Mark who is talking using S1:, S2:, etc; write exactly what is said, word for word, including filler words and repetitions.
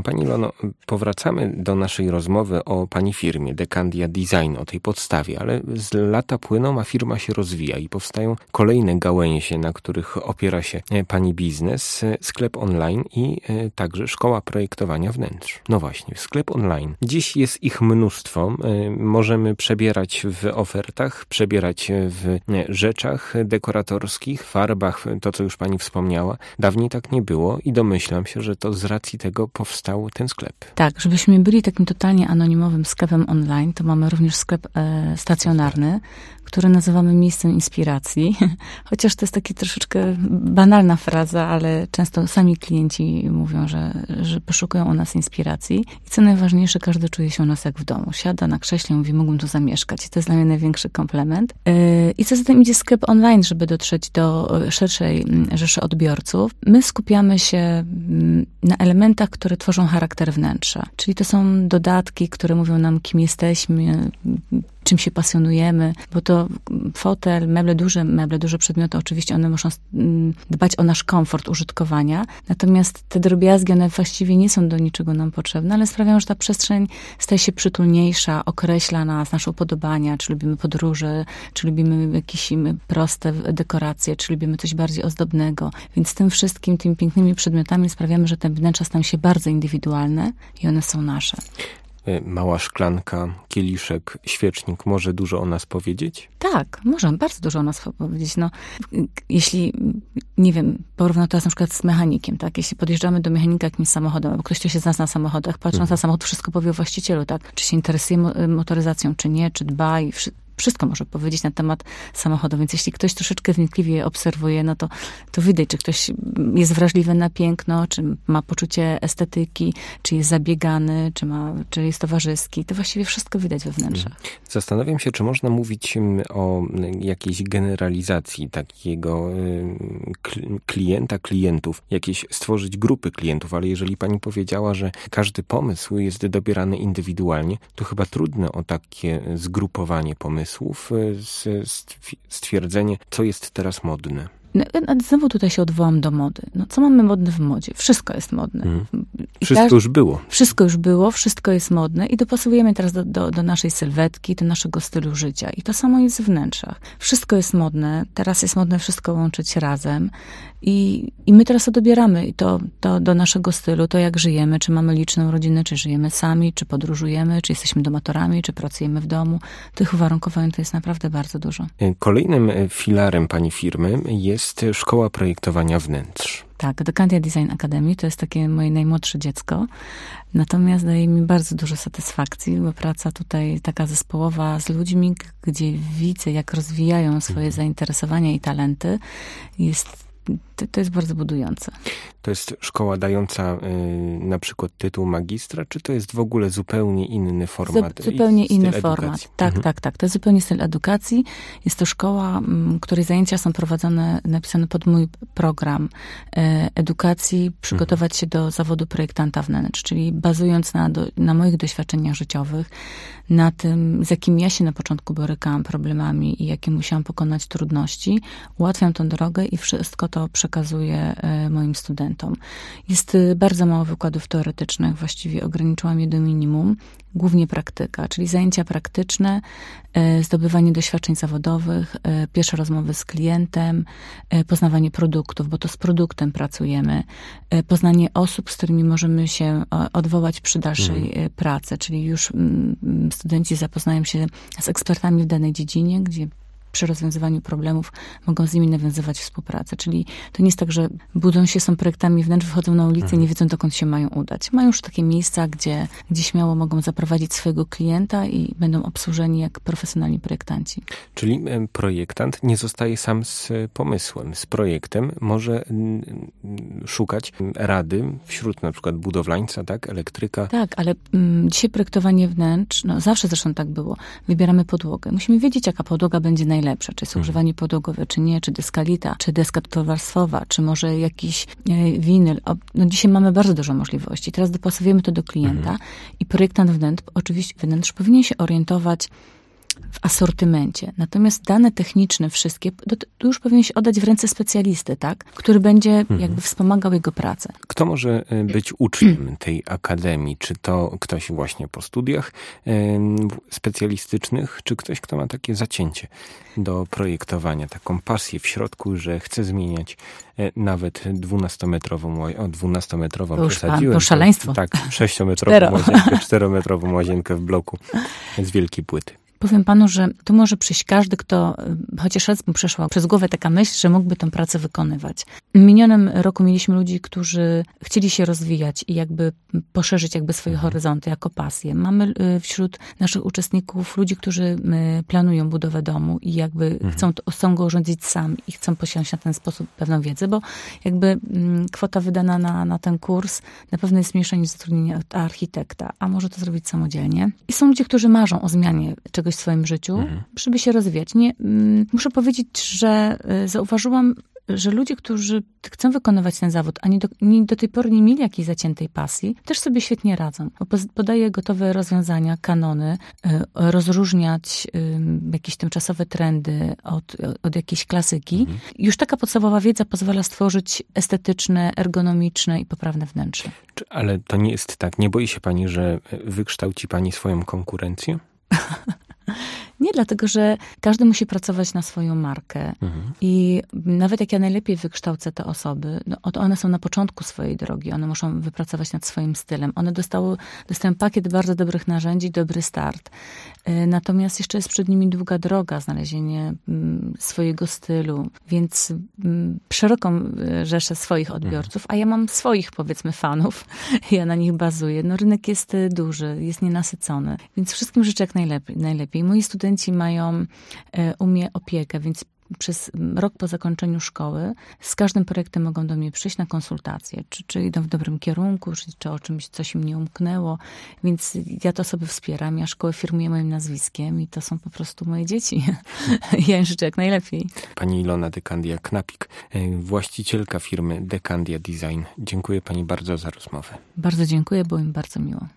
S1: Pani Ilono, powracamy do naszej rozmowy o Pani firmie Decandia Design, o tej podstawie, ale z lata płyną, a firma się rozwija i powstają kolejne gałęzie, na których opiera się Pani biznes, sklep online i także szkoła projektowania wnętrz. No właśnie, sklep online. Dziś jest ich mnóstwo. Możemy przebierać w ofertach, przebierać w rzeczach dekoratorskich, farbach, to co już Pani wspomniała. Dawniej tak nie było i domyślam się, że to z racji tego powstał ten sklep. Tak,
S2: żebyśmy byli takim totalnie anonimowym sklepem online, to mamy również sklep e, stacjonarny, który nazywamy miejscem inspiracji. Chociaż to jest taka troszeczkę banalna fraza, ale często sami klienci mówią, że, że poszukują u nas inspiracji. I co najważniejsze, każdy czuje się u nas jak w domu. Siada na krześle i mówi, mógłbym tu zamieszkać. I to jest dla mnie największy komplement. I co za tym idzie, sklep online, żeby dotrzeć do szerszej rzeszy odbiorców. My skupiamy się na elementach, które tworzą charakter wnętrza. Czyli to są dodatki, które mówią nam, kim jesteśmy, czym się pasjonujemy, bo to fotel, meble duże, meble duże przedmioty, oczywiście one muszą dbać o nasz komfort użytkowania, natomiast te drobiazgi, one właściwie nie są do niczego nam potrzebne, ale sprawiają, że ta przestrzeń staje się przytulniejsza, określa nas, nasze upodobania, czy lubimy podróże, czy lubimy jakieś proste dekoracje, czy lubimy coś bardziej ozdobnego, więc tym wszystkim, tymi pięknymi przedmiotami sprawiamy, że te wnętrza stają się bardzo indywidualne i one są nasze.
S1: Mała szklanka, kieliszek, świecznik może dużo o nas powiedzieć?
S2: Tak, może bardzo dużo o nas powiedzieć. No, jeśli, nie wiem, porównam teraz na przykład z mechanikiem, tak? Jeśli podjeżdżamy do mechanika jakimś samochodem, albo ktoś, kto się zna na samochodach, patrząc mhm. na samochód, wszystko powie o właścicielu, tak? Czy się interesuje motoryzacją, czy nie, czy dba i wszystko może powiedzieć na temat samochodu, więc jeśli ktoś troszeczkę wnikliwie obserwuje, no to, to widać, czy ktoś jest wrażliwy na piękno, czy ma poczucie estetyki, czy jest zabiegany, czy, ma, czy jest towarzyski. To właściwie wszystko widać we wnętrzach.
S1: Zastanawiam się, czy można mówić o jakiejś generalizacji takiego klienta, klientów, jakieś stworzyć grupy klientów, ale jeżeli pani powiedziała, że każdy pomysł jest dobierany indywidualnie, to chyba trudno o takie zgrupowanie pomysłów, stwierdzenie, co jest teraz modne.
S2: No, znowu tutaj się odwołam do mody. No, co mamy modne w modzie? Wszystko jest modne. Mm.
S1: Wszystko każdy, już było.
S2: Wszystko już było, wszystko jest modne i dopasowujemy teraz do, do, do naszej sylwetki, do naszego stylu życia. I to samo jest w wnętrzach. Wszystko jest modne, teraz jest modne wszystko łączyć razem i, i my teraz to dobieramy to, to do naszego stylu, to jak żyjemy, czy mamy liczną rodzinę, czy żyjemy sami, czy podróżujemy, czy jesteśmy domatorami, czy pracujemy w domu. Tych uwarunkowań to jest naprawdę bardzo dużo.
S1: Kolejnym filarem pani firmy jest jest szkoła projektowania wnętrz.
S2: Tak, Decandia Design Academy to jest takie moje najmłodsze dziecko. Natomiast daje mi bardzo dużo satysfakcji, bo praca tutaj taka zespołowa z ludźmi, gdzie widzę, jak rozwijają swoje mhm. zainteresowania i talenty, jest To, to jest bardzo budujące.
S1: To jest szkoła dająca y, na przykład tytuł magistra, czy to jest w ogóle zupełnie inny format?
S2: Zu, zupełnie inny format. Tak, mhm. tak, tak. To jest zupełnie styl edukacji. Jest to szkoła, m, której zajęcia są prowadzone, napisane pod mój program y, edukacji, przygotować mhm. się do zawodu projektanta wnętrz, czyli bazując na, do, na moich doświadczeniach życiowych, na tym, z jakimi ja się na początku borykałam problemami i jakie musiałam pokonać trudności, ułatwiam tą drogę i wszystko to przekazuję moim studentom. Jest bardzo mało wykładów teoretycznych, właściwie ograniczyłam je do minimum, głównie praktyka, czyli zajęcia praktyczne, zdobywanie doświadczeń zawodowych, pierwsze rozmowy z klientem, poznawanie produktów, bo to z produktem pracujemy, poznanie osób, z którymi możemy się odwołać przy dalszej mm. pracy, czyli już studenci zapoznają się z ekspertami w danej dziedzinie, gdzie przy rozwiązywaniu problemów mogą z nimi nawiązywać współpracę. Czyli to nie jest tak, że budzą się, są projektami wnętrz, wychodzą na ulicę mhm. i nie wiedzą, dokąd się mają udać. Mają już takie miejsca, gdzie, gdzie śmiało mogą zaprowadzić swojego klienta i będą obsłużeni jak profesjonalni projektanci.
S1: Czyli projektant nie zostaje sam z pomysłem, z projektem. Może szukać rady wśród na przykład budowlańca, tak, elektryka.
S2: Tak, ale mm, dzisiaj projektowanie wnętrz, no zawsze zresztą tak było. Wybieramy podłogę. Musimy wiedzieć, jaka podłoga będzie najlepsza, czy jest mhm. używanie podłogowe, czy nie, czy deskalita, czy deska dwuwarstwowa, czy może jakiś e, winyl. O, no dzisiaj mamy bardzo dużo możliwości. Teraz dopasowujemy to do klienta mhm. i projektant wnętrz, oczywiście wnętrz powinien się orientować w asortymencie. Natomiast dane techniczne wszystkie, to, to już powinien się oddać w ręce specjalisty, tak? Który będzie mhm. jakby wspomagał jego pracę.
S1: Kto może być uczniem tej akademii? Czy to ktoś właśnie po studiach specjalistycznych, czy ktoś, kto ma takie zacięcie do projektowania, taką pasję w środku, że chce zmieniać nawet dwunastometrową, o dwunastometrową
S2: to
S1: przesadziłem.
S2: To szaleństwo.
S1: Tak, sześciometrową łazienkę, czterometrową łazienkę w bloku z wielkiej płyty.
S2: Powiem panu, że tu może przyjść każdy, kto chociaż raz mu przeszła przez głowę taka myśl, że mógłby tę pracę wykonywać. W minionym roku mieliśmy ludzi, którzy chcieli się rozwijać i jakby poszerzyć jakby swoje mhm. horyzonty jako pasję. Mamy wśród naszych uczestników ludzi, którzy planują budowę domu i jakby mhm. chcą, chcą go urządzić sami i chcą posiąść na ten sposób pewną wiedzę, bo jakby kwota wydana na, na ten kurs na pewno jest mniejsza niż zatrudnienie architekta, a może to zrobić samodzielnie. I są ludzie, którzy marzą o zmianie czegoś w swoim życiu, mhm. żeby się rozwijać. Nie, mm, muszę powiedzieć, że y, zauważyłam, że ludzie, którzy chcą wykonywać ten zawód, a nie do, nie, do tej pory nie mieli jakiejś zaciętej pasji, też sobie świetnie radzą. Bo podaje gotowe rozwiązania, kanony, y, rozróżniać y, jakieś tymczasowe trendy od, od jakiejś klasyki. Mhm. Już taka podstawowa wiedza pozwala stworzyć estetyczne, ergonomiczne i poprawne wnętrze.
S1: Ale to nie jest tak. Nie boi się pani, że wykształci pani swoją konkurencję?
S2: Nie, dlatego, że każdy musi pracować na swoją markę. Mhm. I nawet jak ja najlepiej wykształcę te osoby, no, one są na początku swojej drogi. One muszą wypracować nad swoim stylem. One dostały, dostają pakiet bardzo dobrych narzędzi, dobry start. Natomiast jeszcze jest przed nimi długa droga, znalezienie swojego stylu. Więc szeroką rzeszę swoich odbiorców, a ja mam swoich, powiedzmy, fanów. Ja na nich bazuję. No, rynek jest duży, jest nienasycony. Więc wszystkim życzę jak najlepiej. najlepiej. Moi studenci mają u mnie opiekę, więc przez rok po zakończeniu szkoły z każdym projektem mogą do mnie przyjść na konsultacje, czy, czy idą w dobrym kierunku, czy, czy o czymś coś im nie umknęło. Więc ja te osoby wspieram, ja szkołę firmuję moim nazwiskiem i to są po prostu moje dzieci. Ja im życzę jak najlepiej.
S1: Pani Ilona Dekandia-Knapik, właścicielka firmy Dekandia Design. Dziękuję pani bardzo za rozmowę.
S2: Bardzo dziękuję, było mi bardzo miło.